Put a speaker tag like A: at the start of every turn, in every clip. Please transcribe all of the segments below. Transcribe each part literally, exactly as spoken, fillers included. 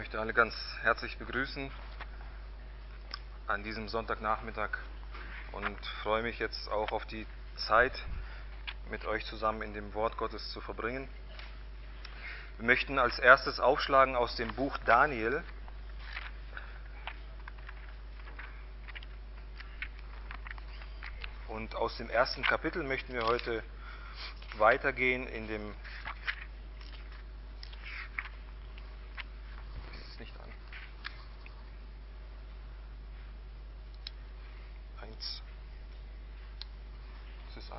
A: möchte alle ganz herzlich begrüßen an diesem Sonntagnachmittag und freue mich jetzt auch auf die Zeit, mit euch zusammen in dem Wort Gottes zu verbringen. Wir möchten als erstes aufschlagen aus dem Buch Daniel. Und aus dem ersten Kapitel möchten wir heute weitergehen in dem Ist es nicht an? Eins. Ist es an?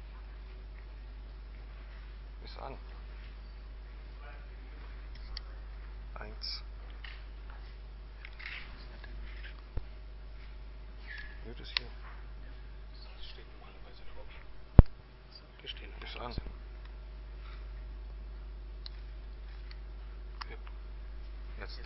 A: Ist an. Eins. Wird es hier?
B: Das steht normalerweise drauf. Hier stehen
A: Ist an.
B: Ja.
A: Jetzt.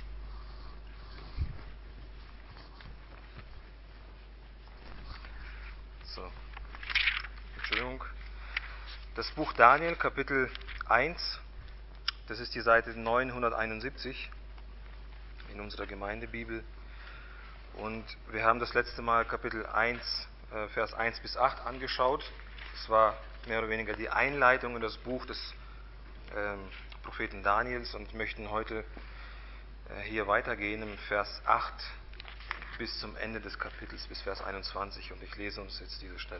A: So. Entschuldigung. Das Buch Daniel, Kapitel eins, das ist die Seite neunhunderteinundsiebzig in unserer Gemeindebibel. Und wir haben das letzte Mal Kapitel eins, äh, Vers eins bis acht angeschaut. Das war mehr oder weniger die Einleitung in das Buch des ähm, Propheten Daniels und möchten heute äh, hier weitergehen im Vers acht bis zum Ende des Kapitels, bis Vers einundzwanzig. Und ich lese uns jetzt diese Stelle.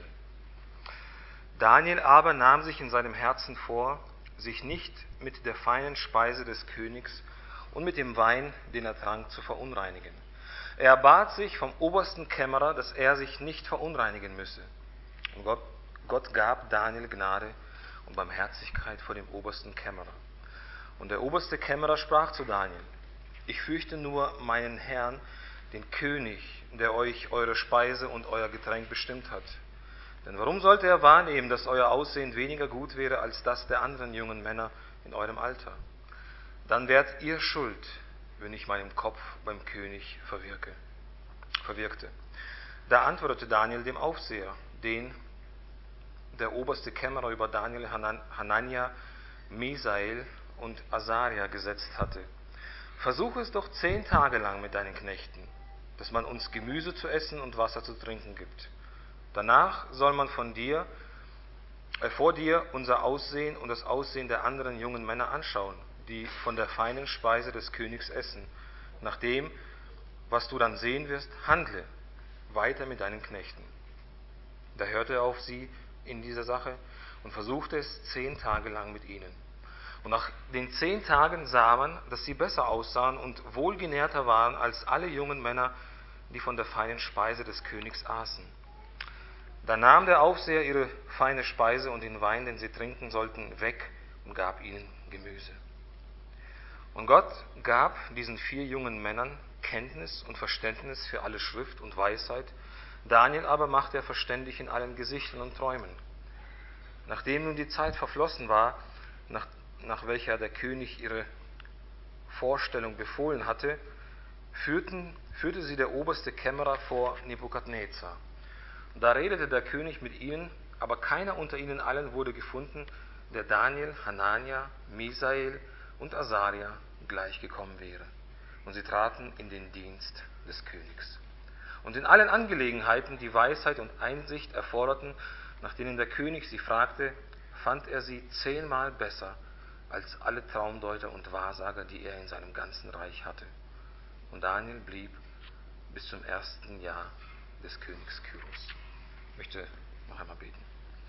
A: Daniel aber nahm sich in seinem Herzen vor, sich nicht mit der feinen Speise des Königs und mit dem Wein, den er trank, zu verunreinigen. Er bat sich vom obersten Kämmerer, dass er sich nicht verunreinigen müsse. Und Gott, Gott gab Daniel Gnade und Barmherzigkeit vor dem obersten Kämmerer. Und der oberste Kämmerer sprach zu Daniel: Ich fürchte nur meinen Herrn, den König, der euch eure Speise und euer Getränk bestimmt hat. Denn warum sollte er wahrnehmen, dass euer Aussehen weniger gut wäre als das der anderen jungen Männer in eurem Alter? Dann wärt ihr schuld, wenn ich meinen Kopf beim König verwirke, verwirkte. Da antwortete Daniel dem Aufseher, den der oberste Kämmerer über Daniel, Hanania, Misael und Asaria gesetzt hatte: Versuche es doch zehn Tage lang mit deinen Knechten, dass man uns Gemüse zu essen und Wasser zu trinken gibt. Danach soll man von dir, äh, vor dir unser Aussehen und das Aussehen der anderen jungen Männer anschauen, die von der feinen Speise des Königs essen. Nach dem, was du dann sehen wirst, handle weiter mit deinen Knechten. Da hörte er auf sie in dieser Sache und versuchte es zehn Tage lang mit ihnen. Und nach den zehn Tagen sah man, dass sie besser aussahen und wohlgenährter waren als alle jungen Männer, die von der feinen Speise des Königs aßen. Da nahm der Aufseher ihre feine Speise und den Wein, den sie trinken sollten, weg und gab ihnen Gemüse. Und Gott gab diesen vier jungen Männern Kenntnis und Verständnis für alle Schrift und Weisheit. Daniel aber machte er verständig in allen Gesichtern und Träumen. Nachdem nun die Zeit verflossen war, nach, nach welcher der König ihre Vorstellung befohlen hatte, führten, führte sie der oberste Kämmerer vor Nebukadnezar. Da redete der König mit ihnen, aber keiner unter ihnen allen wurde gefunden, der Daniel, Hanania, Misael und Asaria gleichgekommen wäre. Und sie traten in den Dienst des Königs. Und in allen Angelegenheiten, die Weisheit und Einsicht erforderten, nach denen der König sie fragte, fand er sie zehnmal besser als alle Traumdeuter und Wahrsager, die er in seinem ganzen Reich hatte. Und Daniel blieb bis zum ersten Jahr des Königs Kyros. Ich möchte noch einmal beten.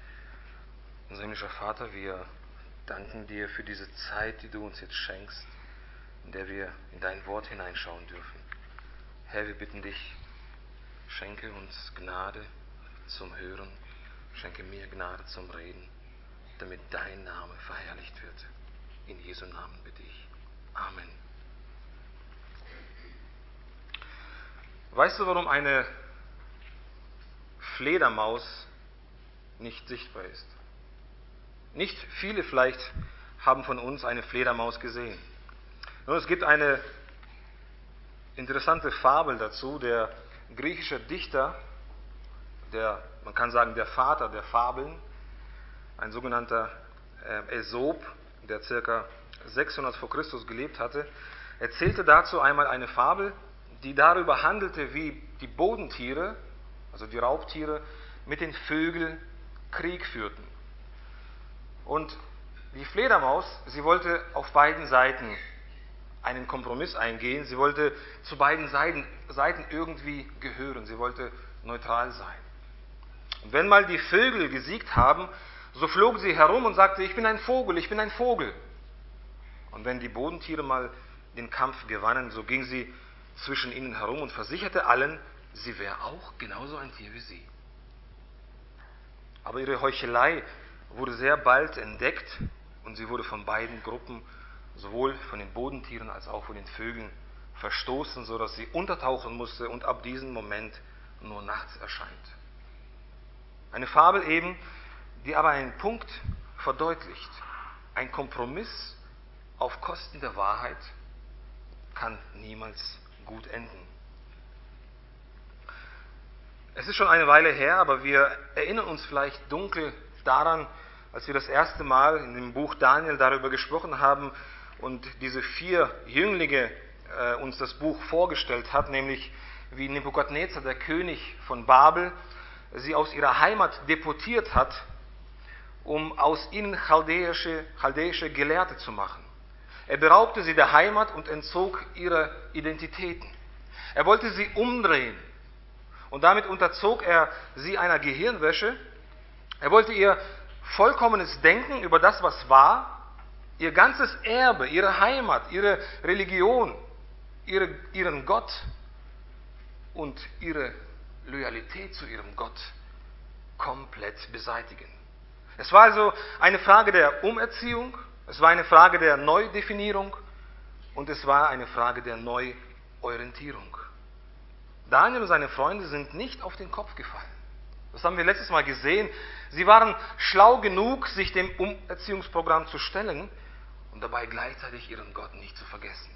A: Unser himmlischer Vater, wir danken dir für diese Zeit, die du uns jetzt schenkst, in der wir in dein Wort hineinschauen dürfen. Herr, wir bitten dich, schenke uns Gnade zum Hören, schenke mir Gnade zum Reden, damit dein Name verherrlicht wird. In Jesu Namen bitte ich. Amen. Weißt du, warum eine Fledermaus nicht sichtbar ist? Nicht viele vielleicht haben von uns eine Fledermaus gesehen. Nun, es gibt eine interessante Fabel dazu. Der griechische Dichter, der, man kann sagen, der Vater der Fabeln, ein sogenannter äh, Aesop, der ca. sechshundert vor Christus gelebt hatte, erzählte dazu einmal eine Fabel, die darüber handelte, wie die Bodentiere, also die Raubtiere, mit den Vögeln Krieg führten. Und die Fledermaus, sie wollte auf beiden Seiten einen Kompromiss eingehen. Sie wollte zu beiden Seiten, Seiten irgendwie gehören. Sie wollte neutral sein. Und wenn mal die Vögel gesiegt haben, so flog sie herum und sagte, ich bin ein Vogel, ich bin ein Vogel. Und wenn die Bodentiere mal den Kampf gewannen, so ging sie zwischen ihnen herum und versicherte allen, sie wäre auch genauso ein Tier wie sie. Aber ihre Heuchelei wurde sehr bald entdeckt und sie wurde von beiden Gruppen, sowohl von den Bodentieren als auch von den Vögeln, verstoßen, sodass sie untertauchen musste und ab diesem Moment nur nachts erscheint. Eine Fabel eben, die aber einen Punkt verdeutlicht. Ein Kompromiss auf Kosten der Wahrheit kann niemals gut enden. Es ist schon eine Weile her, aber wir erinnern uns vielleicht dunkel daran, als wir das erste Mal in dem Buch Daniel darüber gesprochen haben und diese vier Jünglinge äh, uns das Buch vorgestellt hat, nämlich wie Nebukadnezar, der König von Babel, sie aus ihrer Heimat deportiert hat, um aus ihnen chaldäische, chaldäische Gelehrte zu machen. Er beraubte sie der Heimat und entzog ihre Identitäten. Er wollte sie umdrehen und damit unterzog er sie einer Gehirnwäsche. Er wollte ihr vollkommenes Denken über das, was war, ihr ganzes Erbe, ihre Heimat, ihre Religion, ihre, ihren Gott und ihre Loyalität zu ihrem Gott komplett beseitigen. Es war also eine Frage der Umerziehung, es war eine Frage der Neudefinierung und es war eine Frage der Neuorientierung. Daniel und seine Freunde sind nicht auf den Kopf gefallen. Das haben wir letztes Mal gesehen. Sie waren schlau genug, sich dem Umerziehungsprogramm zu stellen und dabei gleichzeitig ihren Gott nicht zu vergessen.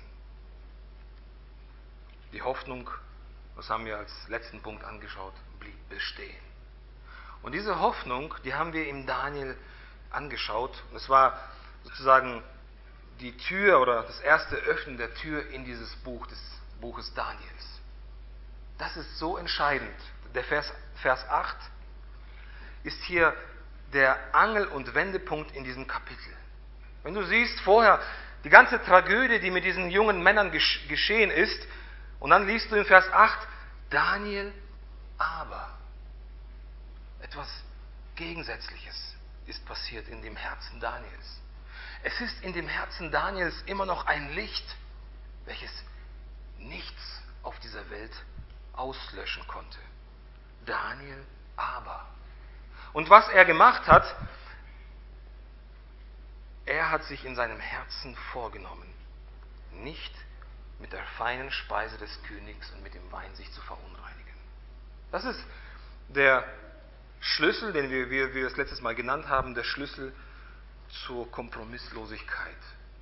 A: Die Hoffnung, das haben wir als letzten Punkt angeschaut, blieb bestehen. Und diese Hoffnung, die haben wir im Daniel angeschaut. Und es war sozusagen die Tür oder das erste Öffnen der Tür in dieses Buch, des Buches Daniels. Das ist so entscheidend. Der Vers, Vers acht ist hier der Angel- und Wendepunkt in diesem Kapitel. Wenn du siehst vorher die ganze Tragödie, die mit diesen jungen Männern geschehen ist, und dann liest du in Vers acht, Daniel aber. Etwas Gegensätzliches ist passiert in dem Herzen Daniels. Es ist in dem Herzen Daniels immer noch ein Licht, welches nichts auf dieser Welt auslöschen konnte. Daniel aber. Und was er gemacht hat, er hat sich in seinem Herzen vorgenommen, nicht mit der feinen Speise des Königs und mit dem Wein sich zu verunreinigen. Das ist der Schlüssel, den wir, wie wir es letztes Mal genannt haben, der Schlüssel zur Kompromisslosigkeit.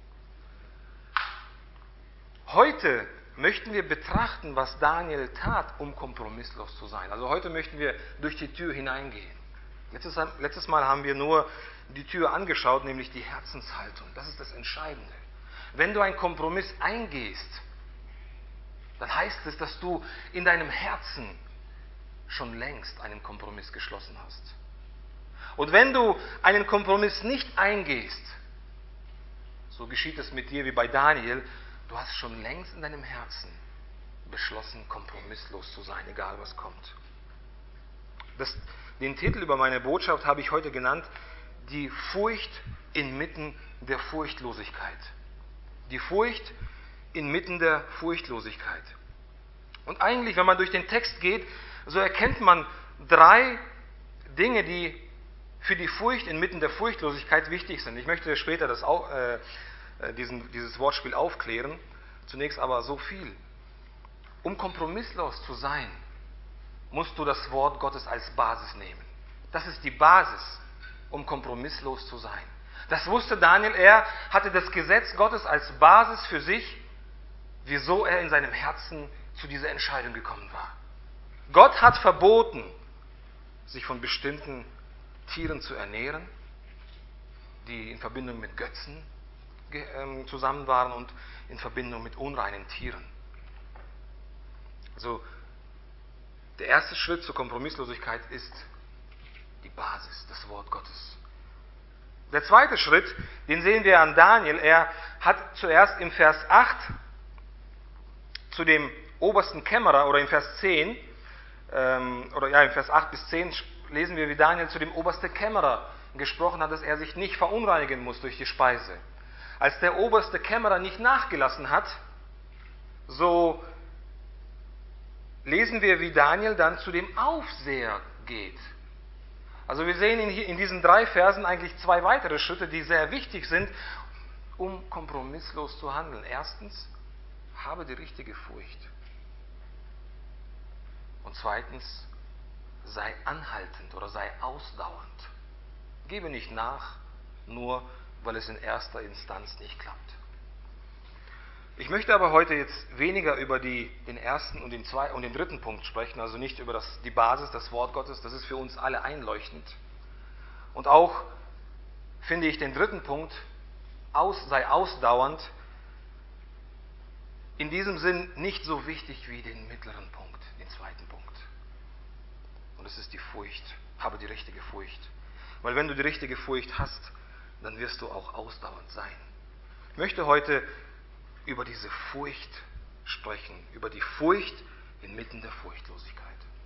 A: Heute möchten wir betrachten, was Daniel tat, um kompromisslos zu sein. Also heute möchten wir durch die Tür hineingehen. Letztes, letztes Mal haben wir nur die Tür angeschaut, nämlich die Herzenshaltung. Das ist das Entscheidende. Wenn du einen Kompromiss eingehst, dann heißt es, dass du in deinem Herzen schon längst einen Kompromiss geschlossen hast. Und wenn du einen Kompromiss nicht eingehst, so geschieht es mit dir wie bei Daniel, du hast schon längst in deinem Herzen beschlossen, kompromisslos zu sein, egal was kommt. Das, den Titel über meine Botschaft habe ich heute genannt, die Furcht inmitten der Furchtlosigkeit. Die Furcht inmitten der Furchtlosigkeit. Und eigentlich, wenn man durch den Text geht, so erkennt man drei Dinge, die für die Furcht inmitten der Furchtlosigkeit wichtig sind. Ich möchte später das, äh, diesen, dieses Wortspiel aufklären. Zunächst aber so viel. Um kompromisslos zu sein, musst du das Wort Gottes als Basis nehmen. Das ist die Basis, um kompromisslos zu sein. Das wusste Daniel. Er hatte das Gesetz Gottes als Basis für sich, wieso er in seinem Herzen zu dieser Entscheidung gekommen war. Gott hat verboten, sich von bestimmten Tieren zu ernähren, die in Verbindung mit Götzen ähm, zusammen waren und in Verbindung mit unreinen Tieren. Also der erste Schritt zur Kompromisslosigkeit ist die Basis, das Wort Gottes. Der zweite Schritt, den sehen wir an Daniel. Er hat zuerst im Vers acht zu dem obersten Kämmerer, oder im Vers zehn, ähm, oder ja, im Vers acht bis zehn lesen wir, wie Daniel zu dem obersten Kämmerer gesprochen hat, dass er sich nicht verunreinigen muss durch die Speise. Als der oberste Kämmerer nicht nachgelassen hat, so lesen wir, wie Daniel dann zu dem Aufseher geht. Also wir sehen in diesen drei Versen eigentlich zwei weitere Schritte, die sehr wichtig sind, um kompromisslos zu handeln. Erstens, habe die richtige Furcht. Und zweitens, sei anhaltend oder sei ausdauernd. Gebe nicht nach, nur weil es in erster Instanz nicht klappt. Ich möchte aber heute jetzt weniger über die, den ersten und den zweiten und den dritten Punkt sprechen, also nicht über das, die Basis, das Wort Gottes, das ist für uns alle einleuchtend. Und auch finde ich den dritten Punkt, aus, sei ausdauernd, in diesem Sinn nicht so wichtig wie den mittleren Punkt, den zweiten Punkt. Und das ist die Furcht. Habe die richtige Furcht. Weil wenn du die richtige Furcht hast, dann wirst du auch ausdauernd sein. Ich möchte heute über diese Furcht sprechen, über die Furcht inmitten der Furchtlosigkeit.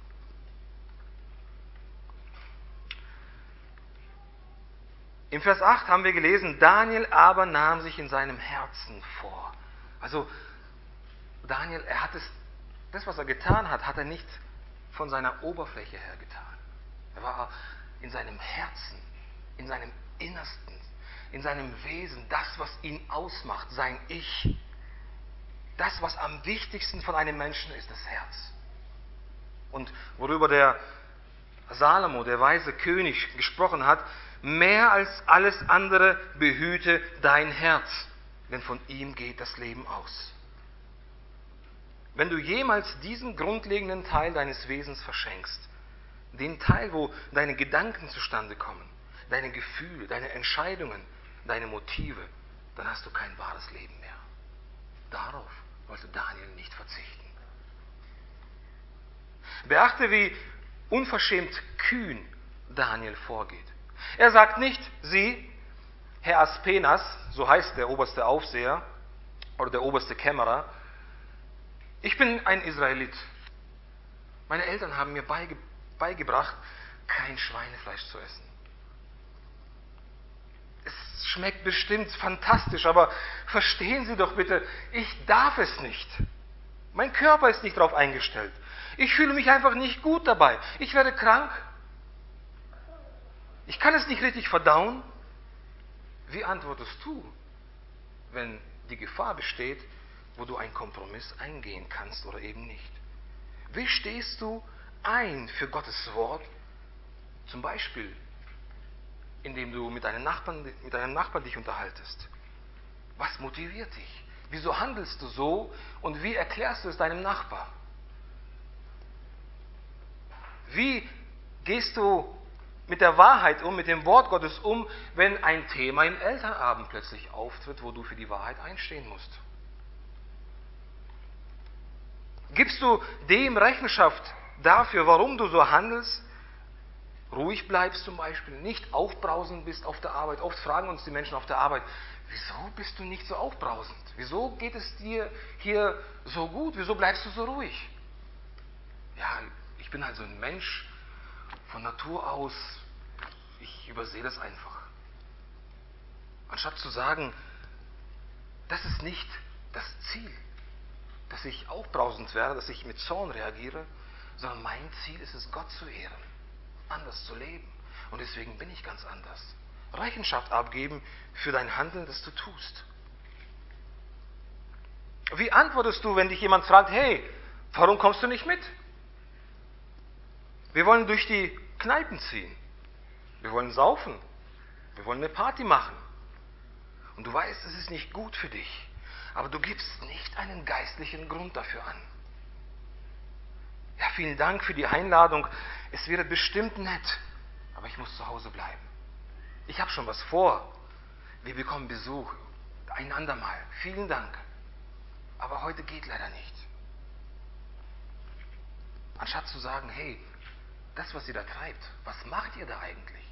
A: Im Vers acht haben wir gelesen, Daniel aber nahm sich in seinem Herzen vor. Also Daniel, er hat es, das was er getan hat, hat er nicht von seiner Oberfläche her getan. Er war in seinem Herzen, in seinem Innersten, in seinem Wesen, das, was ihn ausmacht, sein Ich. Das, was am wichtigsten von einem Menschen ist, das Herz. Und worüber der Salomo, der weise König, gesprochen hat, mehr als alles andere behüte dein Herz, denn von ihm geht das Leben aus. Wenn du jemals diesen grundlegenden Teil deines Wesens verschenkst, den Teil, wo deine Gedanken zustande kommen, deine Gefühle, deine Entscheidungen, deine Motive, dann hast du kein wahres Leben mehr. Darauf wollte Daniel nicht verzichten. Beachte, wie unverschämt kühn Daniel vorgeht. Er sagt nicht, sieh, Herr Aspenas, so heißt der oberste Aufseher oder der oberste Kämmerer, ich bin ein Israelit. Meine Eltern haben mir beige, beigebracht, kein Schweinefleisch zu essen. Es schmeckt bestimmt fantastisch, aber verstehen Sie doch bitte, ich darf es nicht. Mein Körper ist nicht darauf eingestellt. Ich fühle mich einfach nicht gut dabei. Ich werde krank. Ich kann es nicht richtig verdauen. Wie antwortest du, wenn die Gefahr besteht, wo du einen Kompromiss eingehen kannst oder eben nicht? Wie stehst du ein für Gottes Wort? Zum Beispiel, indem du mit deinem Nachbarn, mit deinem Nachbarn dich unterhaltest. Was motiviert dich? Wieso handelst du so und wie erklärst du es deinem Nachbar? Wie gehst du mit der Wahrheit um, mit dem Wort Gottes um, wenn ein Thema im Elternabend plötzlich auftritt, wo du für die Wahrheit einstehen musst? Gibst du dem Rechenschaft dafür, warum du so handelst? Ruhig bleibst zum Beispiel, nicht aufbrausend bist auf der Arbeit. Oft fragen uns die Menschen auf der Arbeit, wieso bist du nicht so aufbrausend? Wieso geht es dir hier so gut? Wieso bleibst du so ruhig? Ja, ich bin halt so ein Mensch von Natur aus, ich übersehe das einfach. Anstatt zu sagen, das ist nicht das Ziel, dass ich aufbrausend werde, dass ich mit Zorn reagiere, sondern mein Ziel ist es, Gott zu ehren, anders zu leben. Und deswegen bin ich ganz anders. Rechenschaft abgeben für dein Handeln, das du tust. Wie antwortest du, wenn dich jemand fragt, hey, warum kommst du nicht mit? Wir wollen durch die Kneipen ziehen. Wir wollen saufen. Wir wollen eine Party machen. Und du weißt, es ist nicht gut für dich. Aber du gibst nicht einen geistlichen Grund dafür an. Ja, vielen Dank für die Einladung. Es wäre bestimmt nett, aber ich muss zu Hause bleiben. Ich habe schon was vor. Wir bekommen Besuch. ein andermal. Vielen Dank. Aber heute geht leider nicht. Anstatt zu sagen, hey, das, was ihr da treibt, was macht ihr da eigentlich?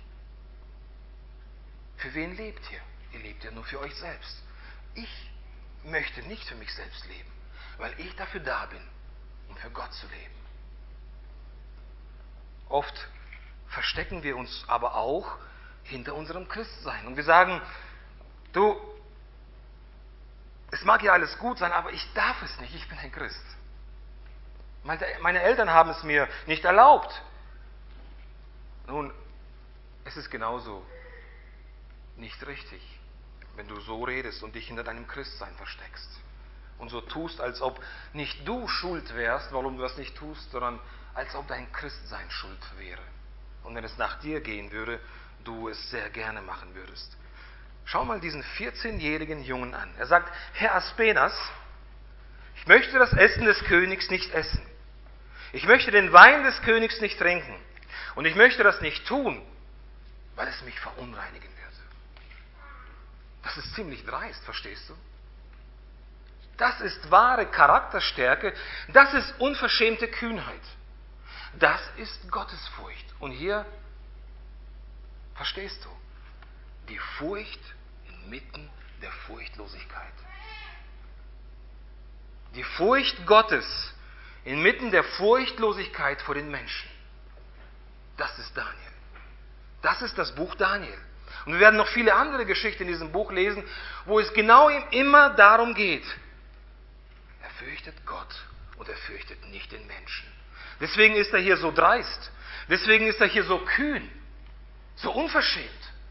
A: Für wen lebt ihr? Ihr lebt ja nur für euch selbst. Ich möchte nicht für mich selbst leben, weil ich dafür da bin, um für Gott zu leben. Oft verstecken wir uns aber auch hinter unserem Christsein. Und wir sagen, du, es mag ja alles gut sein, aber ich darf es nicht, ich bin ein Christ. Meine Eltern haben es mir nicht erlaubt. Nun, es ist genauso nicht richtig, wenn du so redest und dich hinter deinem Christsein versteckst und so tust, als ob nicht du schuld wärst, warum du das nicht tust, sondern als ob dein Christsein schuld wäre. Und wenn es nach dir gehen würde, du es sehr gerne machen würdest. Schau mal diesen vierzehnjährigen Jungen an. Er sagt, Herr Aspenas, ich möchte das Essen des Königs nicht essen. Ich möchte den Wein des Königs nicht trinken. Und ich möchte das nicht tun, weil es mich verunreinigen wird. Das ist ziemlich dreist, verstehst du? Das ist wahre Charakterstärke. Das ist unverschämte Kühnheit. Das ist Gottesfurcht. Und hier, verstehst du, die Furcht inmitten der Furchtlosigkeit. Die Furcht Gottes inmitten der Furchtlosigkeit vor den Menschen. Das ist Daniel. Das ist das Buch Daniel. Und wir werden noch viele andere Geschichten in diesem Buch lesen, wo es genau immer darum geht. Er fürchtet Gott und er fürchtet nicht den Menschen. Deswegen ist er hier so dreist. Deswegen ist er hier so kühn, so unverschämt.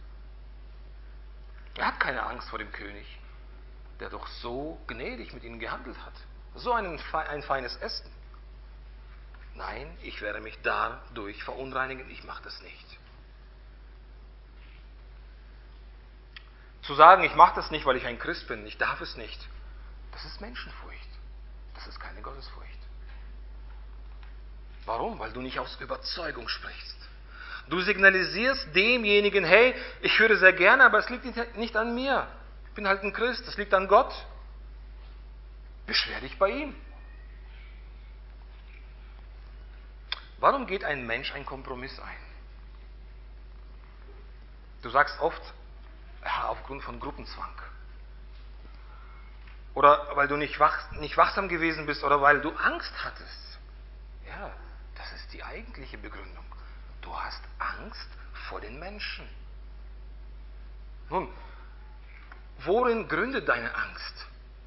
A: Er hat keine Angst vor dem König, der doch so gnädig mit ihnen gehandelt hat. So ein, ein feines Essen. Nein, ich werde mich dadurch verunreinigen, ich mache das nicht. Zu sagen, ich mache das nicht, weil ich ein Christ bin, ich darf es nicht, das ist Menschenfurcht. Das ist keine Gottesfurcht. Warum? Weil du nicht aus Überzeugung sprichst. Du signalisierst demjenigen, hey, ich höre sehr gerne, aber es liegt nicht an mir. Ich bin halt ein Christ, es liegt an Gott. Beschwer dich bei ihm. Warum geht ein Mensch einen Kompromiss ein? Du sagst oft, ja, aufgrund von Gruppenzwang. Oder weil du nicht, wach, nicht wachsam gewesen bist oder weil du Angst hattest. Ja, das ist die eigentliche Begründung. Du hast Angst vor den Menschen. Nun, worin gründet deine Angst?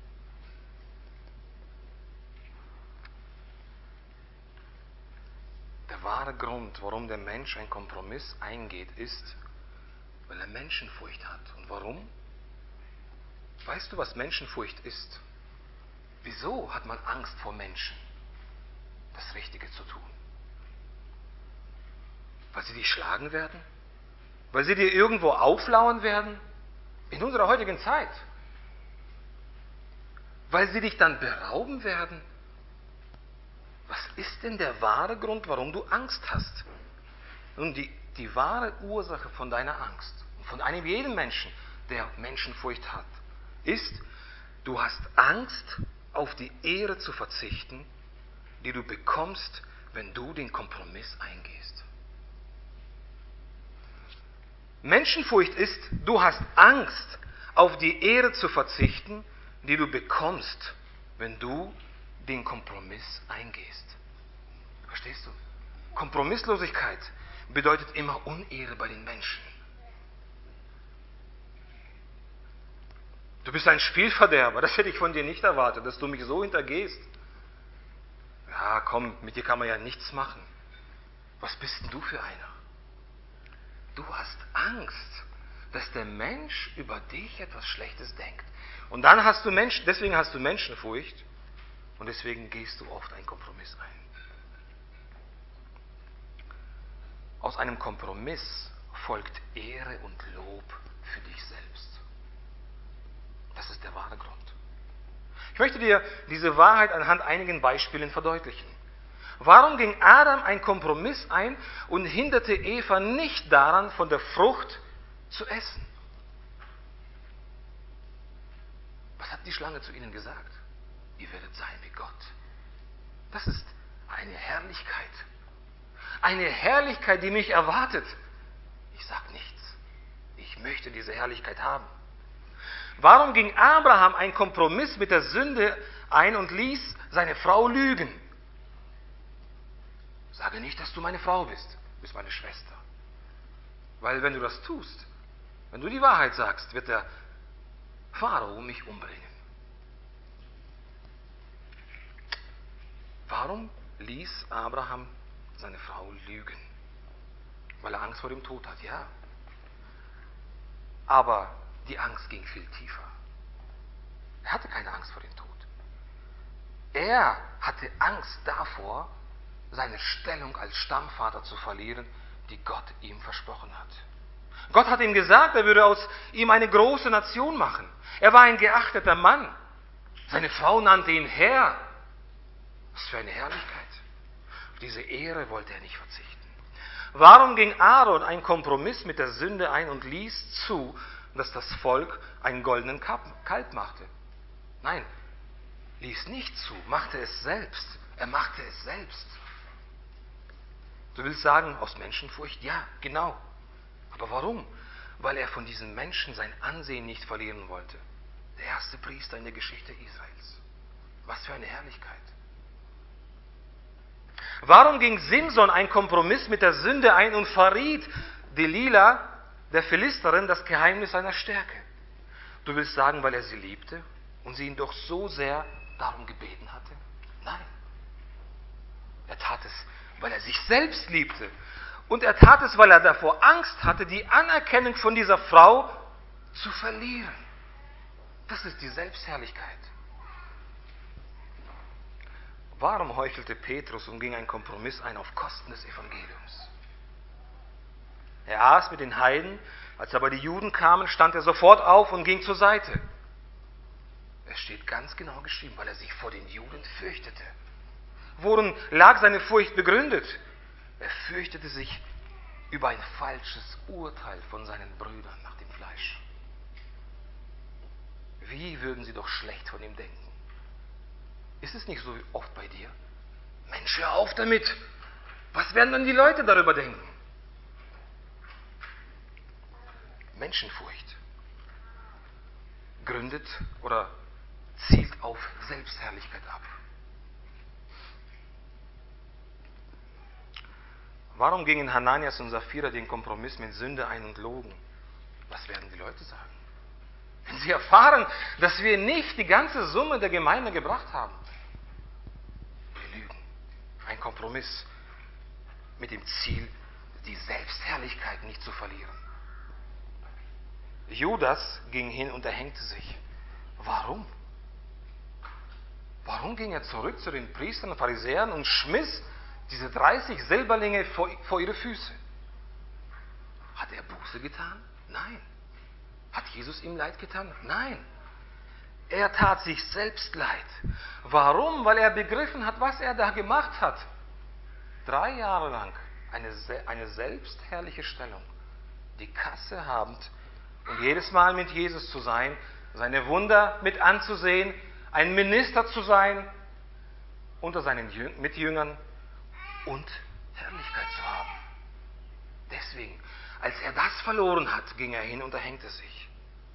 A: Der wahre Grund, warum der Mensch einen Kompromiss eingeht, ist, weil er Menschenfurcht hat. Und warum? Weißt du, was Menschenfurcht ist? Wieso hat man Angst vor Menschen, das Richtige zu tun? Weil sie dich schlagen werden? Weil sie dir irgendwo auflauern werden? In unserer heutigen Zeit. Weil sie dich dann berauben werden? Was ist denn der wahre Grund, warum du Angst hast? Nun, die, die wahre Ursache von deiner Angst, von einem jeden Menschen, der Menschenfurcht hat, ist, du hast Angst, auf die Ehre zu verzichten, die du bekommst, wenn du den Kompromiss eingehst. Menschenfurcht ist, du hast Angst, auf die Ehre zu verzichten, die du bekommst, wenn du den Kompromiss eingehst. Verstehst du? Kompromisslosigkeit bedeutet immer Unehre bei den Menschen. Du bist ein Spielverderber, das hätte ich von dir nicht erwartet, dass du mich so hintergehst. Ja, komm, mit dir kann man ja nichts machen. Was bist denn du für einer? Du hast Angst, dass der Mensch über dich etwas Schlechtes denkt. Und dann hast du Mensch, deswegen hast du Menschenfurcht und deswegen gehst du oft einen Kompromiss ein. Aus einem Kompromiss folgt Ehre und Lob für dich selbst. Das ist der wahre Grund. Ich möchte dir diese Wahrheit anhand einigen Beispielen verdeutlichen. Warum ging Adam einen Kompromiss ein und hinderte Eva nicht daran, von der Frucht zu essen?
C: die Schlange zu ihnen gesagt? Ihr werdet sein wie Gott. Das ist eine Herrlichkeit. Eine Herrlichkeit, die mich erwartet. Ich sage nichts. Ich möchte diese Herrlichkeit haben. Warum ging Abraham einen Kompromiss mit der Sünde ein und ließ seine Frau lügen? Sage nicht, dass du meine Frau bist. Du bist meine Schwester. Weil wenn du das tust, wenn du die Wahrheit sagst, wird der Pharao mich umbringen. Warum ließ Abraham seine Frau lügen? Weil er Angst vor dem Tod hat, ja. Aber die Angst ging viel tiefer. Er hatte keine Angst vor dem Tod. Er hatte Angst davor, seine Stellung als Stammvater zu verlieren, die Gott ihm versprochen hat. Gott hat ihm gesagt, er würde aus ihm eine große Nation machen. Er war ein geachteter Mann. Seine Frau nannte ihn Herr. Was für eine Herrlichkeit. Auf diese Ehre wollte er nicht verzichten. Warum ging Aaron einen Kompromiss mit der Sünde ein und ließ zu, dass das Volk einen goldenen Kalb machte? Nein, ließ nicht zu, machte es selbst. Er machte es selbst. Du willst sagen, aus Menschenfurcht? Ja, genau. Aber warum? Weil er von diesen Menschen sein Ansehen nicht verlieren wollte. Der erste Priester in der Geschichte Israels. Was für eine Herrlichkeit. Warum ging Simson einen Kompromiss mit der Sünde ein und verriet Delila, der Philisterin, das Geheimnis seiner Stärke? Du willst sagen, weil er sie liebte und sie ihn doch so sehr darum gebeten hatte? Nein. Er tat es, weil er sich selbst liebte. Und er tat es, weil er davor Angst hatte, die Anerkennung von dieser Frau zu verlieren. Das ist die Selbstherrlichkeit. Warum heuchelte Petrus und ging einen Kompromiss ein auf Kosten des Evangeliums? Er aß mit den Heiden, als aber die Juden kamen, stand er sofort auf und ging zur Seite. Es steht ganz genau geschrieben, weil er sich vor den Juden fürchtete. Worin lag seine Furcht begründet? Er fürchtete sich über ein falsches Urteil von seinen Brüdern nach dem Fleisch. Wie würden sie doch schlecht von ihm denken? Ist es nicht so oft bei dir? Mensch, hör auf damit! Was werden dann die Leute darüber denken? Menschenfurcht gründet oder zielt auf Selbstherrlichkeit ab. Warum gingen Hananias und Sapphira den Kompromiss mit Sünde ein und logen? Was werden die Leute sagen? Wenn sie erfahren, dass wir nicht die ganze Summe der Gemeinde gebracht haben. Wir lügen. Ein Kompromiss mit dem Ziel, die Selbstherrlichkeit nicht zu verlieren. Judas ging hin und erhängte sich. Warum? Warum ging er zurück zu den Priestern und Pharisäern und schmiss diese dreißig Silberlinge vor, vor ihre Füße? Hat er Buße getan? Nein. Hat Jesus ihm Leid getan? Nein. Er tat sich selbst leid. Warum? Weil er begriffen hat, was er da gemacht hat. Drei Jahre lang eine, eine selbstherrliche Stellung. Die Kasse habend und jedes Mal mit Jesus zu sein, seine Wunder mit anzusehen, ein Minister zu sein unter seinen Mitjüngern und Herrlichkeit zu haben. Deswegen, als er das verloren hat, ging er hin und erhängte sich.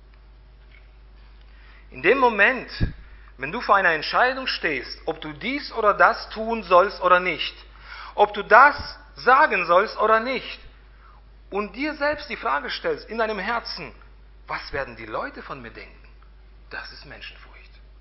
C: In dem Moment, wenn du vor einer Entscheidung stehst, ob du dies oder das tun sollst oder nicht, ob du das sagen sollst oder nicht, und dir selbst die Frage stellst in deinem Herzen, was werden die Leute von mir denken? Das ist Menschenfurcht.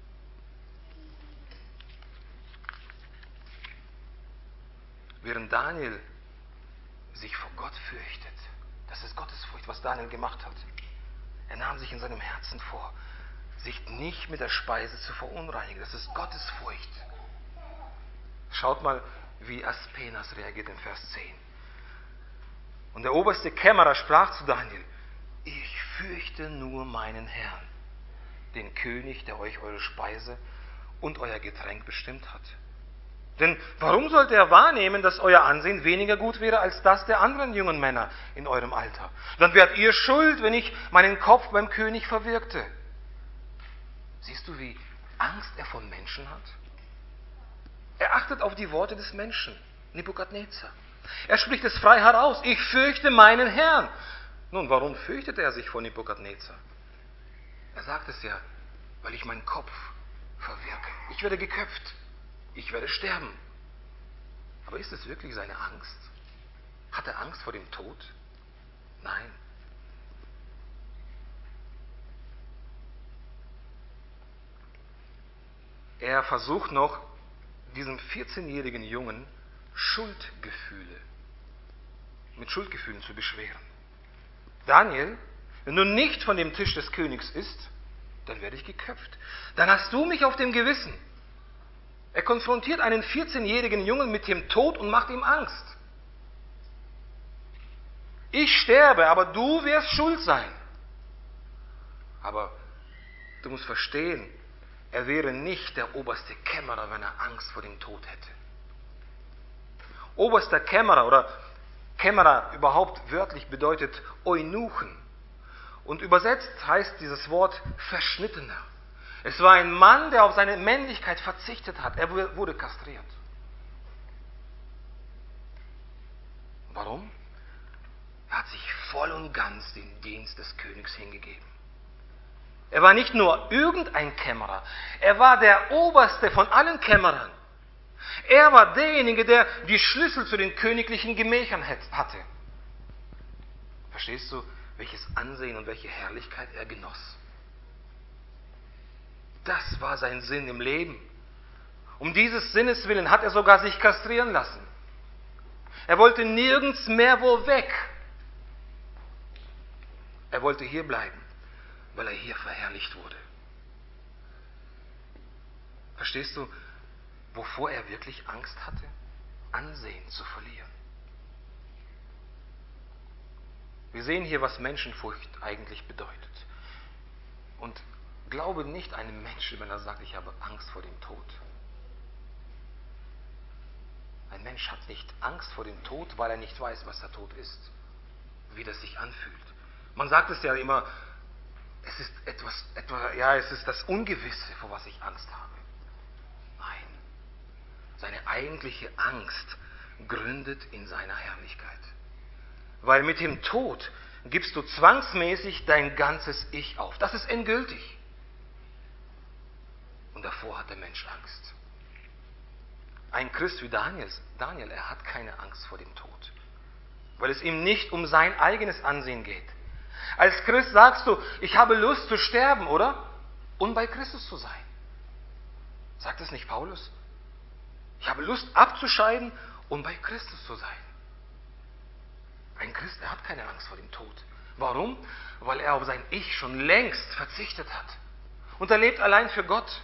C: Während Daniel sich vor Gott fürchtet, das ist Gottesfurcht, was Daniel gemacht hat. Er nahm sich in seinem Herzen vor, sich nicht mit der Speise zu verunreinigen. Das ist Gottesfurcht. Schaut mal, wie Aspenas reagiert in Vers zehn. Und der oberste Kämmerer sprach zu Daniel: Ich fürchte nur meinen Herrn, den König, der euch eure Speise und euer Getränk bestimmt hat. Denn warum sollte er wahrnehmen, dass euer Ansehen weniger gut wäre als das der anderen jungen Männer in eurem Alter? Dann wärt ihr schuld, wenn ich meinen Kopf beim König verwirkte. Siehst du, wie Angst er vor Menschen hat? Er achtet auf die Worte des Menschen, Nebukadnezar. Er spricht es frei heraus, ich fürchte meinen Herrn. Nun, warum fürchtet er sich vor Nebukadnezar? Er sagt es ja, weil ich meinen Kopf verwirke. Ich werde geköpft. Ich werde sterben. Aber ist es wirklich seine Angst? Hat er Angst vor dem Tod? Nein. Er versucht noch, diesem vierzehnjährigen Jungen Schuldgefühle, mit Schuldgefühlen zu beschweren. Daniel, wenn du nicht von dem Tisch des Königs isst, dann werde ich geköpft. Dann hast du mich auf dem Gewissen. Er konfrontiert einen vierzehnjährigen Jungen mit dem Tod und macht ihm Angst. Ich sterbe, aber du wirst schuld sein. Aber du musst verstehen, er wäre nicht der oberste Kämmerer, wenn er Angst vor dem Tod hätte. Oberster Kämmerer oder Kämmerer überhaupt wörtlich bedeutet Eunuchen. Und übersetzt heißt dieses Wort Verschnittener. Es war ein Mann, der auf seine Männlichkeit verzichtet hat. Er wurde kastriert. Warum? Er hat sich voll und ganz dem Dienst des Königs hingegeben. Er war nicht nur irgendein Kämmerer, er war der Oberste von allen Kämmerern. Er war derjenige, der die Schlüssel zu den königlichen Gemächern hatte. Verstehst du, welches Ansehen und welche Herrlichkeit er genoss? Das war sein Sinn im Leben. Um dieses Sinnes willen hat er sogar sich kastrieren lassen. Er wollte nirgends mehr wo weg. Er wollte hier bleiben, weil er hier verherrlicht wurde. Verstehst du, wovor er wirklich Angst hatte? Ansehen zu verlieren. Wir sehen hier, was Menschenfurcht eigentlich bedeutet. Und glaube nicht einem Menschen, wenn er sagt, ich habe Angst vor dem Tod. Ein Mensch hat nicht Angst vor dem Tod, weil er nicht weiß, was der Tod ist, wie das sich anfühlt. Man sagt es ja immer, es ist etwas, etwa, ja, es ist das Ungewisse, vor was ich Angst habe. Nein, seine eigentliche Angst gründet in seiner Herrlichkeit. Weil mit dem Tod gibst du zwangsmäßig dein ganzes Ich auf. Das ist endgültig. Und davor hat der Mensch Angst. Ein Christ wie Daniel, Daniel, er hat keine Angst vor dem Tod. Weil es ihm nicht um sein eigenes Ansehen geht. Als Christ sagst du, ich habe Lust zu sterben, oder? Und bei Christus zu sein. Sagt es nicht Paulus? Ich habe Lust abzuscheiden und bei Christus zu sein. Ein Christ, er hat keine Angst vor dem Tod. Warum? Weil er auf sein Ich schon längst verzichtet hat. Und er lebt allein für Gott.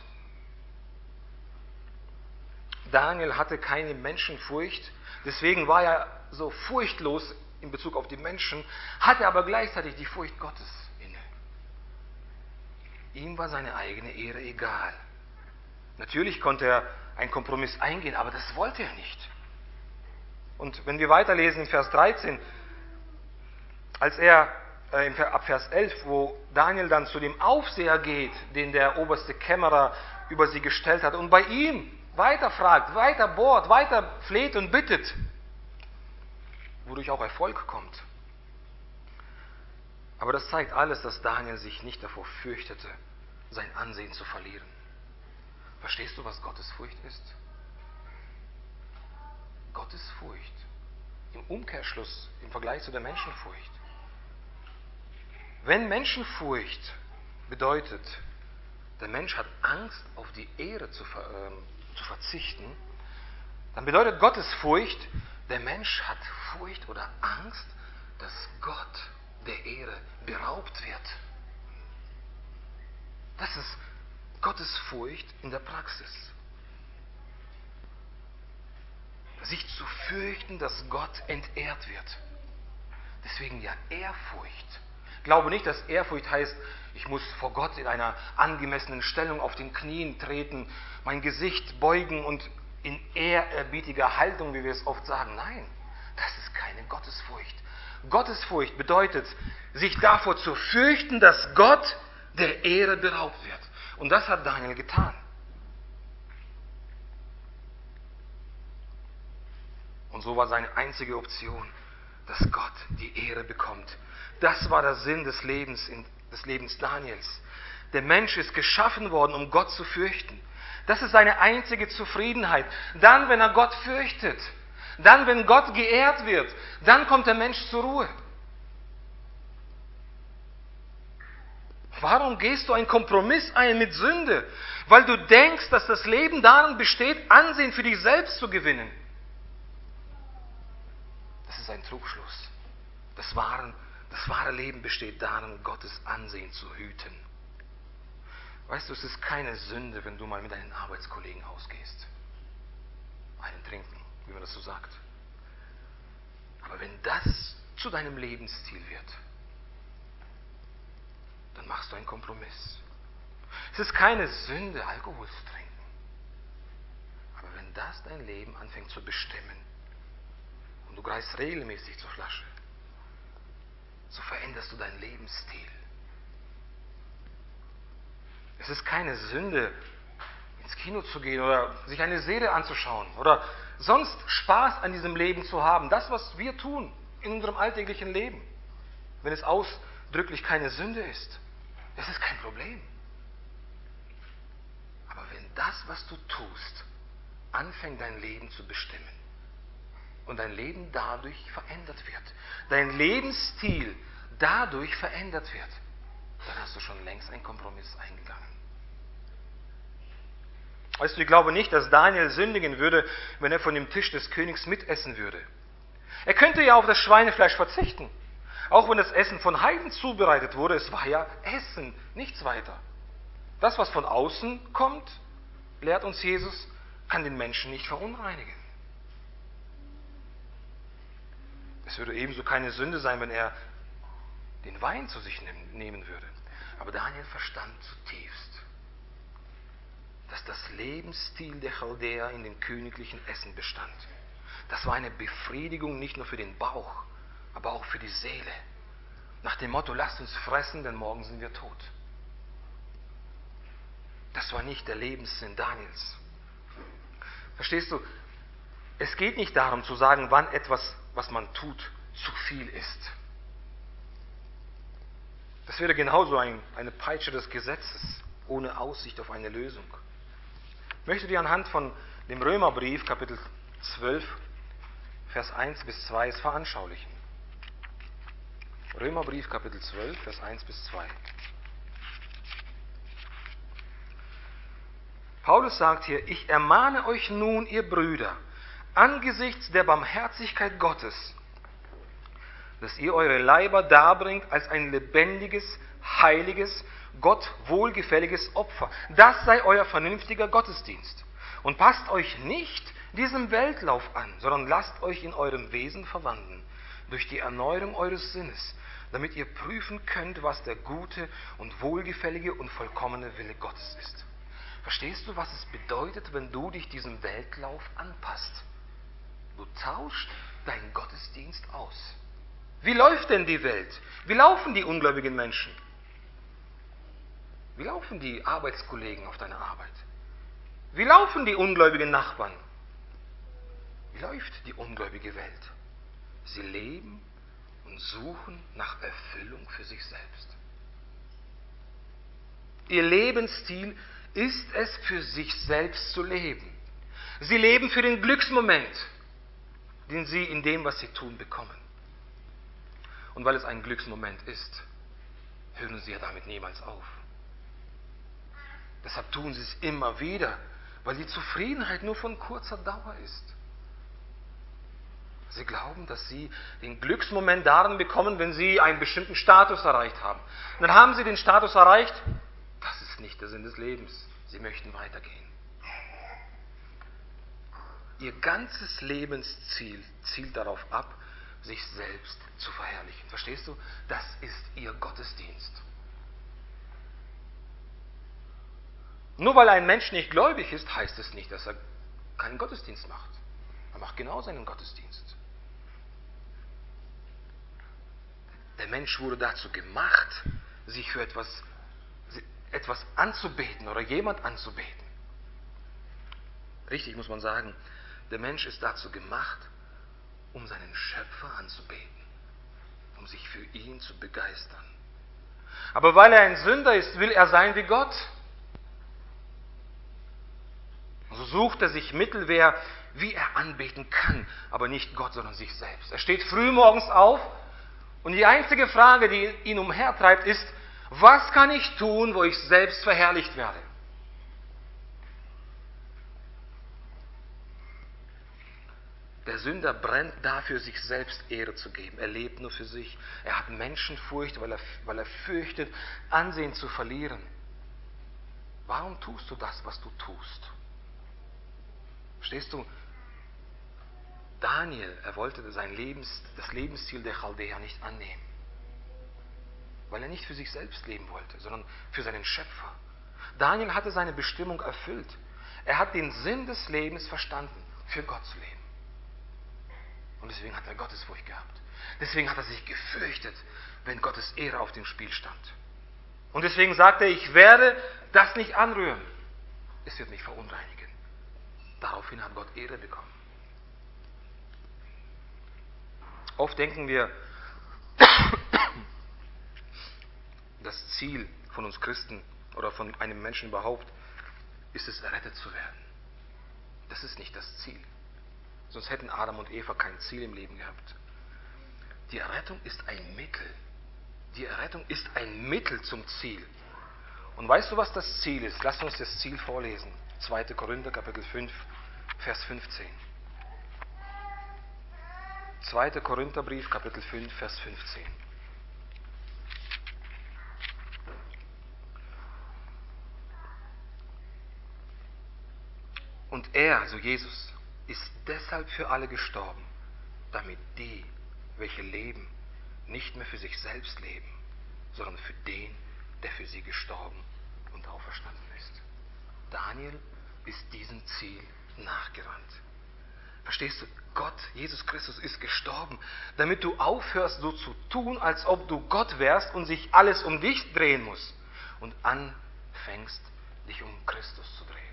C: Daniel hatte keine Menschenfurcht, deswegen war er so furchtlos in Bezug auf die Menschen, hatte aber gleichzeitig die Furcht Gottes inne. Ihm war seine eigene Ehre egal. Natürlich konnte er einen Kompromiss eingehen, aber das wollte er nicht. Und wenn wir weiterlesen in Vers dreizehn, als er äh, ab Vers elf, wo Daniel dann zu dem Aufseher geht, den der oberste Kämmerer über sie gestellt hat, und bei ihm weiter fragt, weiter bohrt, weiter fleht und bittet, wodurch auch Erfolg kommt. Aber das zeigt alles, dass Daniel sich nicht davor fürchtete, sein Ansehen zu verlieren. Verstehst du, was Gottesfurcht ist? Gottesfurcht im Umkehrschluss, im Vergleich zu der Menschenfurcht. Wenn Menschenfurcht bedeutet, der Mensch hat Angst, auf die Ehre zu, ver, äh, zu verzichten, dann bedeutet Gottesfurcht, der Mensch hat Furcht oder Angst, dass Gott der Ehre beraubt wird. Das ist Gottesfurcht in der Praxis. Sich zu fürchten, dass Gott entehrt wird. Deswegen ja Ehrfurcht. Glaube nicht, dass Ehrfurcht heißt, ich muss vor Gott in einer angemessenen Stellung auf den Knien treten, mein Gesicht beugen und in ehrerbietiger Haltung, wie wir es oft sagen. Nein, das ist keine Gottesfurcht. Gottesfurcht bedeutet, sich davor zu fürchten, dass Gott der Ehre beraubt wird. Und das hat Daniel getan. Und so war seine einzige Option, dass Gott die Ehre bekommt. Das war der Sinn des Lebens, des Lebens Daniels. Der Mensch ist geschaffen worden, um Gott zu fürchten. Das ist seine einzige Zufriedenheit. Dann, wenn er Gott fürchtet, dann, wenn Gott geehrt wird, dann kommt der Mensch zur Ruhe. Warum gehst du einen Kompromiss ein mit Sünde? Weil du denkst, dass das Leben darin besteht, Ansehen für dich selbst zu gewinnen. Das ist ein Trugschluss. Das wahre, das wahre Leben besteht darin, Gottes Ansehen zu hüten. Weißt du, es ist keine Sünde, wenn du mal mit deinen Arbeitskollegen ausgehst. Einen trinken, wie man das so sagt. Aber wenn das zu deinem Lebensstil wird, dann machst du einen Kompromiss. Es ist keine Sünde, Alkohol zu trinken. Aber wenn das dein Leben anfängt zu bestimmen und du greifst regelmäßig zur Flasche, so veränderst du deinen Lebensstil. Es ist keine Sünde, ins Kino zu gehen oder sich eine Serie anzuschauen oder sonst Spaß an diesem Leben zu haben. Das, was wir tun in unserem alltäglichen Leben. Wenn es ausdrücklich keine Sünde ist, das ist kein Problem. Aber wenn das, was du tust, anfängt dein Leben zu bestimmen und dein Leben dadurch verändert wird, dein Lebensstil dadurch verändert wird, dann hast du schon längst einen Kompromiss eingegangen. Weißt du, ich glaube nicht, dass Daniel sündigen würde, wenn er von dem Tisch des Königs mitessen würde. Er könnte ja auf das Schweinefleisch verzichten. Auch wenn das Essen von Heiden zubereitet wurde, es war ja Essen, nichts weiter. Das, was von außen kommt, lehrt uns Jesus, kann den Menschen nicht verunreinigen. Es würde ebenso keine Sünde sein, wenn er den Wein zu sich nehmen würde. Aber Daniel verstand zutiefst, dass das Lebensstil der Chaldäer in dem königlichen Essen bestand. Das war eine Befriedigung nicht nur für den Bauch, aber auch für die Seele. Nach dem Motto, lasst uns fressen, denn morgen sind wir tot. Das war nicht der Lebenssinn Daniels. Verstehst du? Es geht nicht darum zu sagen, wann etwas, was man tut, zu viel ist. Das wäre genauso ein, eine Peitsche des Gesetzes, ohne Aussicht auf eine Lösung. Ich möchte dir anhand von dem Römerbrief, Kapitel zwölf, Vers eins bis zwei, es veranschaulichen. Römerbrief, Kapitel zwölf, Vers eins bis zwei. Paulus sagt hier, ich ermahne euch nun, ihr Brüder, angesichts der Barmherzigkeit Gottes, dass ihr eure Leiber darbringt als ein lebendiges, heiliges, Gott wohlgefälliges Opfer. Das sei euer vernünftiger Gottesdienst. Und passt euch nicht diesem Weltlauf an, sondern lasst euch in eurem Wesen verwandeln, durch die Erneuerung eures Sinnes, damit ihr prüfen könnt, was der gute und wohlgefällige und vollkommene Wille Gottes ist. Verstehst du, was es bedeutet, wenn du dich diesem Weltlauf anpasst? Du tauschst deinen Gottesdienst aus. Wie läuft denn die Welt? Wie laufen die ungläubigen Menschen? Wie laufen die Arbeitskollegen auf deiner Arbeit? Wie laufen die ungläubigen Nachbarn? Wie läuft die ungläubige Welt? Sie leben und suchen nach Erfüllung für sich selbst. Ihr Lebensstil ist es, für sich selbst zu leben. Sie leben für den Glücksmoment, den sie in dem, was sie tun, bekommen. Und weil es ein Glücksmoment ist, hören sie ja damit niemals auf. Deshalb tun sie es immer wieder, weil die Zufriedenheit nur von kurzer Dauer ist. Sie glauben, dass sie den Glücksmoment darin bekommen, wenn sie einen bestimmten Status erreicht haben. Und dann haben sie den Status erreicht, das ist nicht der Sinn des Lebens. Sie möchten weitergehen. Ihr ganzes Lebensziel zielt darauf ab, sich selbst zu verherrlichen. Verstehst du? Das ist ihr Gottesdienst. Nur weil ein Mensch nicht gläubig ist, heißt es nicht, dass er keinen Gottesdienst macht. Er macht genau seinen Gottesdienst. Der Mensch wurde dazu gemacht, sich für etwas, etwas anzubeten oder jemand anzubeten. Richtig muss man sagen, der Mensch ist dazu gemacht, um seinen Schöpfer anzubeten, um sich für ihn zu begeistern. Aber weil er ein Sünder ist, will er sein wie Gott. So sucht er sich Mittelwehr, wie er anbeten kann, aber nicht Gott, sondern sich selbst. Er steht früh morgens auf und die einzige Frage, die ihn umhertreibt, ist, was kann ich tun, wo ich selbst verherrlicht werde? Der Sünder brennt dafür, sich selbst Ehre zu geben. Er lebt nur für sich. Er hat Menschenfurcht, weil er, weil er fürchtet, Ansehen zu verlieren. Warum tust du das, was du tust? Verstehst du? Daniel, er wollte sein Lebens, das Lebensziel der Chaldäer nicht annehmen. Weil er nicht für sich selbst leben wollte, sondern für seinen Schöpfer. Daniel hatte seine Bestimmung erfüllt. Er hat den Sinn des Lebens verstanden, für Gott zu leben. Und deswegen hat er Gottesfurcht gehabt. Deswegen hat er sich gefürchtet, wenn Gottes Ehre auf dem Spiel stand. Und deswegen sagte er, ich werde das nicht anrühren. Es wird mich verunreinigen. Daraufhin hat Gott Ehre bekommen. Oft denken wir, das Ziel von uns Christen oder von einem Menschen überhaupt ist es, errettet zu werden. Das ist nicht das Ziel. Sonst hätten Adam und Eva kein Ziel im Leben gehabt. Die Errettung ist ein Mittel. Die Errettung ist ein Mittel zum Ziel. Und weißt du, was das Ziel ist? Lass uns das Ziel vorlesen. zweiter Korinther, Kapitel fünf, Vers fünfzehn. zweiter Korintherbrief, Kapitel fünf, Vers fünfzehn. Und er, also Jesus, ist deshalb für alle gestorben, damit die, welche leben, nicht mehr für sich selbst leben, sondern für den, der für sie gestorben und auferstanden ist. Daniel ist diesem Ziel nachgerannt. Verstehst du? Gott, Jesus Christus, ist gestorben, damit du aufhörst, so zu tun, als ob du Gott wärst und sich alles um dich drehen muss und anfängst, dich um Christus zu drehen.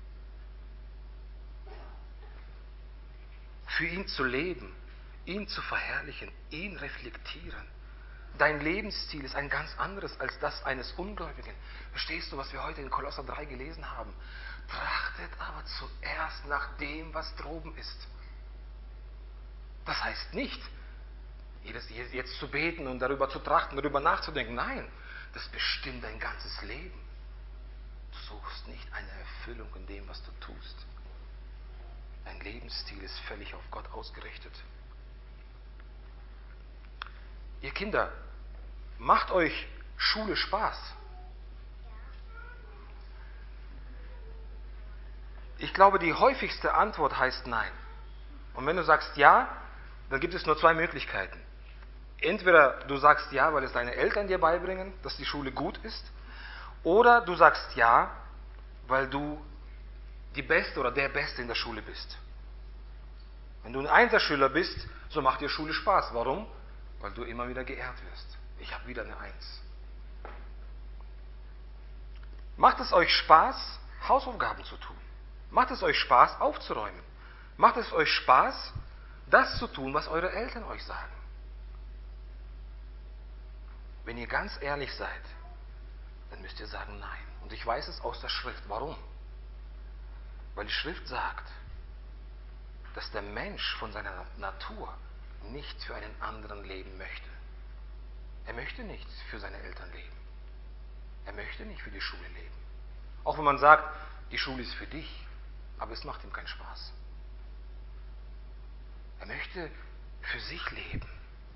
C: Für ihn zu leben, ihn zu verherrlichen, ihn reflektieren. Dein Lebensziel ist ein ganz anderes als das eines Ungläubigen. Verstehst du, was wir heute in Kolosser drei gelesen haben? Trachtet aber zuerst nach dem, was droben ist. Das heißt nicht, jetzt zu beten und darüber zu trachten, darüber nachzudenken. Nein, das bestimmt dein ganzes Leben. Du suchst nicht eine Erfüllung in dem, was du tust. Dein Lebensstil ist völlig auf Gott ausgerichtet. Ihr Kinder, macht euch Schule Spaß? Ich glaube, die häufigste Antwort heißt nein. Und wenn du sagst ja, dann gibt es nur zwei Möglichkeiten. Entweder du sagst ja, weil es deine Eltern dir beibringen, dass die Schule gut ist, oder du sagst ja, weil du die Beste oder der Beste in der Schule bist. Wenn du ein Einserschüler bist, so macht dir Schule Spaß. Warum? Weil du immer wieder geehrt wirst. Ich habe wieder eine Eins. Macht es euch Spaß, Hausaufgaben zu tun? Macht es euch Spaß, aufzuräumen? Macht es euch Spaß, das zu tun, was eure Eltern euch sagen? Wenn ihr ganz ehrlich seid, dann müsst ihr sagen nein. Und ich weiß es aus der Schrift. Warum? Weil die Schrift sagt, dass der Mensch von seiner Natur nicht für einen anderen leben möchte. Er möchte nicht für seine Eltern leben. Er möchte nicht für die Schule leben. Auch wenn man sagt, die Schule ist für dich, aber es macht ihm keinen Spaß. Er möchte für sich leben.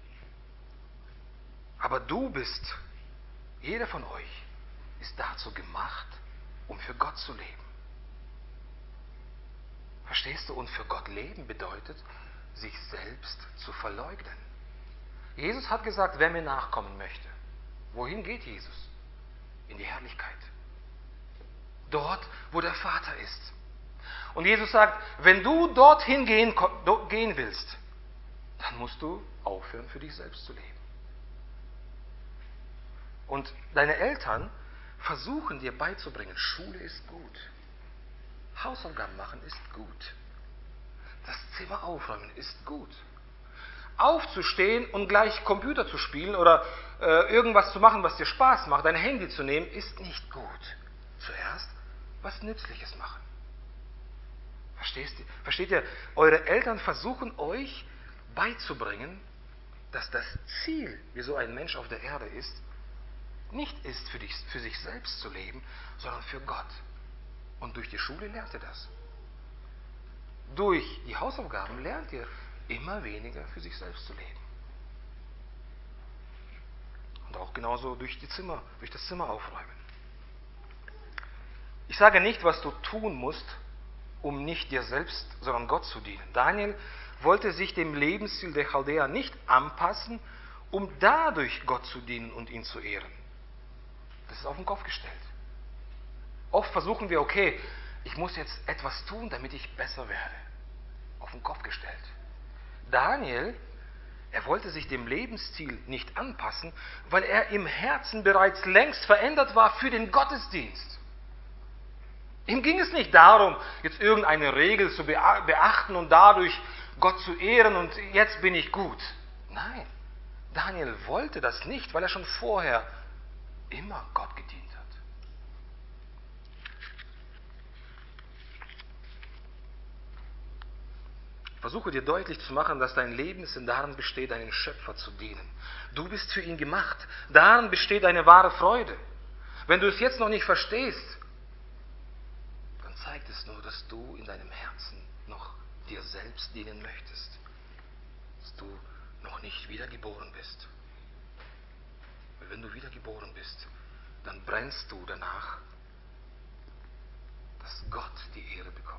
C: Aber du bist, jeder von euch, ist dazu gemacht, um für Gott zu leben. Verstehst du? Und für Gott leben bedeutet, sich selbst zu verleugnen. Jesus hat gesagt, wer mir nachkommen möchte. Wohin geht Jesus? In die Herrlichkeit. Dort, wo der Vater ist. Und Jesus sagt, wenn du dorthin gehen, gehen willst, dann musst du aufhören, für dich selbst zu leben. Und deine Eltern versuchen dir beizubringen, Schule ist gut, Hausaufgaben machen ist gut, das Zimmer aufräumen ist gut. Aufzustehen und gleich Computer zu spielen oder äh, irgendwas zu machen, was dir Spaß macht, dein Handy zu nehmen, ist nicht gut. Zuerst was Nützliches machen. Verstehst ihr? Versteht ihr? Eure Eltern versuchen euch beizubringen, dass das Ziel, wie so ein Mensch auf der Erde ist, nicht ist, für, dich, für sich selbst zu leben, sondern für Gott. Und durch die Schule lernt ihr das. Durch die Hausaufgaben lernt ihr immer weniger für sich selbst zu leben. Und auch genauso durch, die Zimmer, durch das Zimmer aufräumen. Ich sage nicht, was du tun musst, um nicht dir selbst, sondern Gott zu dienen. Daniel wollte sich dem Lebensstil der Chaldäer nicht anpassen, um dadurch Gott zu dienen und ihn zu ehren. Das ist auf den Kopf gestellt. Oft versuchen wir, okay, ich muss jetzt etwas tun, damit ich besser werde. Auf den Kopf gestellt. Daniel, er wollte sich dem Lebensstil nicht anpassen, weil er im Herzen bereits längst verändert war für den Gottesdienst. Ihm ging es nicht darum, jetzt irgendeine Regel zu beachten und dadurch Gott zu ehren und jetzt bin ich gut. Nein, Daniel wollte das nicht, weil er schon vorher immer Gott gedient hat. Versuche dir deutlich zu machen, dass dein Lebenssinn darin besteht, deinen Schöpfer zu dienen. Du bist für ihn gemacht. Darin besteht eine wahre Freude. Wenn du es jetzt noch nicht verstehst, dann zeigt es nur, dass du in deinem Herzen noch dir selbst dienen möchtest. Dass du noch nicht wiedergeboren bist. Weil wenn du wiedergeboren bist, dann brennst du danach, dass Gott die Ehre bekommt.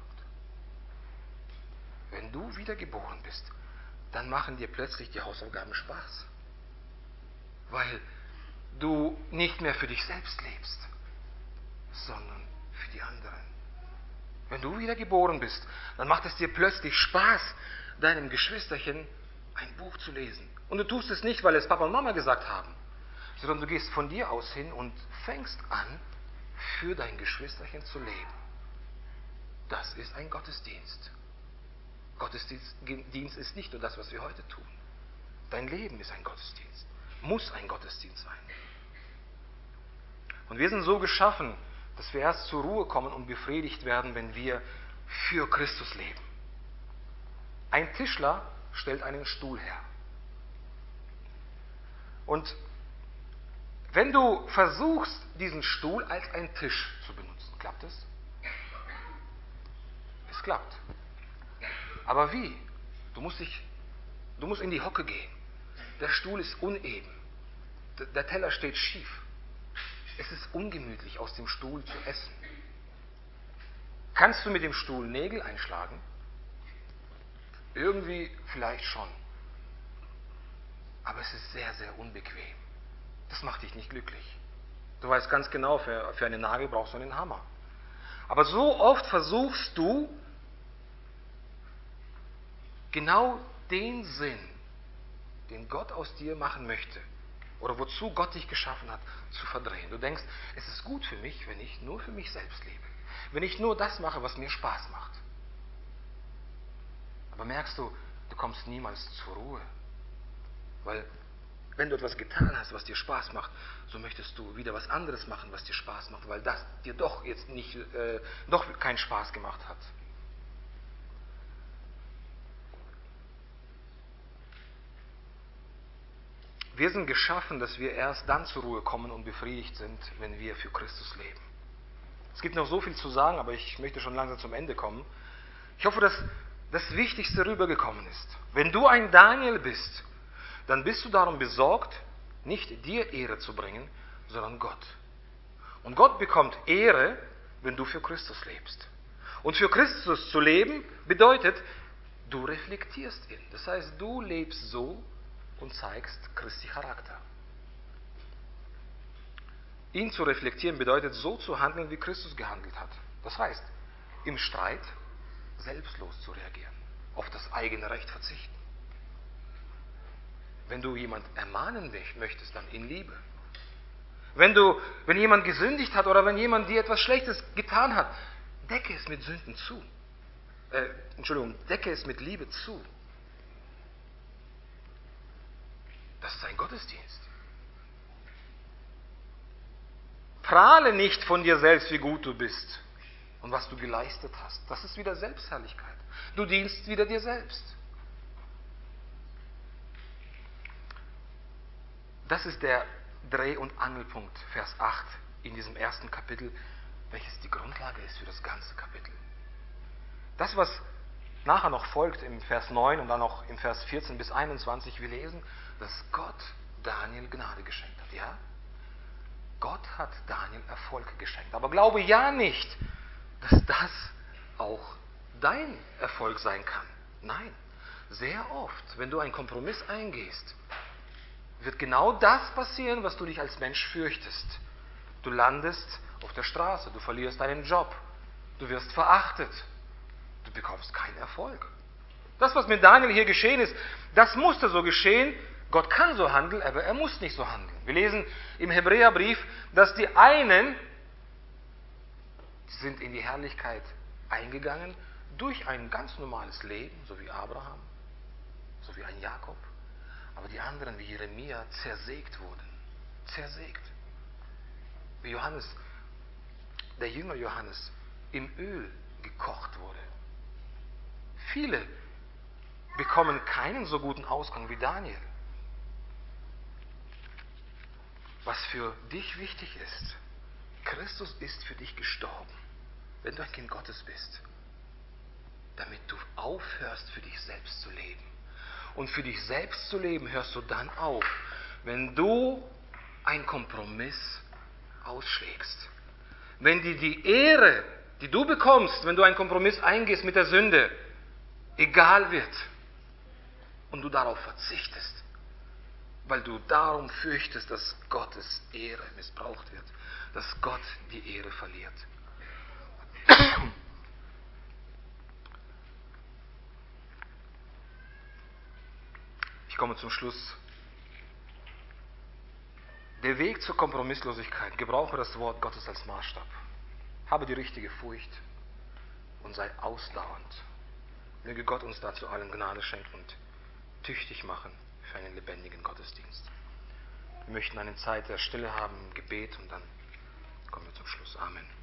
C: Wenn du wiedergeboren bist, dann machen dir plötzlich die Hausaufgaben Spaß. Weil du nicht mehr für dich selbst lebst, sondern für die anderen. Wenn du wiedergeboren bist, dann macht es dir plötzlich Spaß, deinem Geschwisterchen ein Buch zu lesen. Und du tust es nicht, weil es Papa und Mama gesagt haben, sondern du gehst von dir aus hin und fängst an, für dein Geschwisterchen zu leben. Das ist ein Gottesdienst. Gottesdienst ist nicht nur das, was wir heute tun. Dein Leben ist ein Gottesdienst. Muss ein Gottesdienst sein. Und wir sind so geschaffen, dass wir erst zur Ruhe kommen und befriedigt werden, wenn wir für Christus leben. Ein Tischler stellt einen Stuhl her. Und wenn du versuchst, diesen Stuhl als einen Tisch zu benutzen, klappt es? Es klappt. Aber wie? Du musst, dich, du musst in die Hocke gehen. Der Stuhl ist uneben. Der Teller steht schief. Es ist ungemütlich, aus dem Stuhl zu essen. Kannst du mit dem Stuhl Nägel einschlagen? Irgendwie vielleicht schon. Aber es ist sehr, sehr unbequem. Das macht dich nicht glücklich. Du weißt ganz genau, für, für einen Nagel brauchst du einen Hammer. Aber so oft versuchst du, genau den Sinn, den Gott aus dir machen möchte, oder wozu Gott dich geschaffen hat, zu verdrehen. Du denkst, es ist gut für mich, wenn ich nur für mich selbst lebe. Wenn ich nur das mache, was mir Spaß macht. Aber merkst du, du kommst niemals zur Ruhe. Weil, wenn du etwas getan hast, was dir Spaß macht, so möchtest du wieder was anderes machen, was dir Spaß macht, weil das dir doch jetzt nicht, äh, doch keinen Spaß gemacht hat. Wir sind geschaffen, dass wir erst dann zur Ruhe kommen und befriedigt sind, wenn wir für Christus leben. Es gibt noch so viel zu sagen, aber ich möchte schon langsam zum Ende kommen. Ich hoffe, dass das Wichtigste rübergekommen ist. Wenn du ein Daniel bist, dann bist du darum besorgt, nicht dir Ehre zu bringen, sondern Gott. Und Gott bekommt Ehre, wenn du für Christus lebst. Und für Christus zu leben bedeutet, du reflektierst ihn. Das heißt, du lebst so und zeigst Christi Charakter. Ihn zu reflektieren bedeutet, so zu handeln, wie Christus gehandelt hat. Das heißt, im Streit selbstlos zu reagieren, auf das eigene Recht verzichten. Wenn du jemand ermahnen möchtest, dann in Liebe. Wenn du, wenn jemand gesündigt hat oder wenn jemand dir etwas Schlechtes getan hat, decke es mit Sünden zu. Äh, Entschuldigung, decke es mit Liebe zu. Das ist ein Gottesdienst. Prahle nicht von dir selbst, wie gut du bist und was du geleistet hast. Das ist wieder Selbstherrlichkeit. Du dienst wieder dir selbst. Das ist der Dreh- und Angelpunkt, Vers acht in diesem ersten Kapitel, welches die Grundlage ist für das ganze Kapitel. Das, was nachher noch folgt im Vers neun und dann auch im Vers vierzehn bis einundzwanzig, wir lesen, dass Gott Daniel Gnade geschenkt hat. Ja? Gott hat Daniel Erfolg geschenkt. Aber glaube ja nicht, dass das auch dein Erfolg sein kann. Nein, sehr oft, wenn du einen Kompromiss eingehst, wird genau das passieren, was du dich als Mensch fürchtest. Du landest auf der Straße, du verlierst deinen Job, du wirst verachtet, du bekommst keinen Erfolg. Das, was mit Daniel hier geschehen ist, das musste so geschehen. Gott kann so handeln, aber er muss nicht so handeln. Wir lesen im Hebräerbrief, dass die einen sind in die Herrlichkeit eingegangen durch ein ganz normales Leben, so wie Abraham, so wie ein Jakob. Aber die anderen, wie Jeremia, zersägt wurden. Zersägt. Wie Johannes, der Jünger Johannes, im Öl gekocht wurde. Viele bekommen keinen so guten Ausgang wie Daniel. Was für dich wichtig ist, Christus ist für dich gestorben, wenn du ein Kind Gottes bist, damit du aufhörst, für dich selbst zu leben. Und für dich selbst zu leben hörst du dann auf, wenn du einen Kompromiss ausschlägst. Wenn dir die Ehre, die du bekommst, wenn du einen Kompromiss eingehst mit der Sünde, egal wird und du darauf verzichtest, weil du darum fürchtest, dass Gottes Ehre missbraucht wird, dass Gott die Ehre verliert. Ich komme zum Schluss. Der Weg zur Kompromisslosigkeit. Gebrauche das Wort Gottes als Maßstab. Habe die richtige Furcht und sei ausdauernd. Möge Gott uns dazu allen Gnade schenken und tüchtig machen für einen lebendigen Gottesdienst. Wir möchten eine Zeit der Stille haben, im Gebet und dann kommen wir zum Schluss. Amen.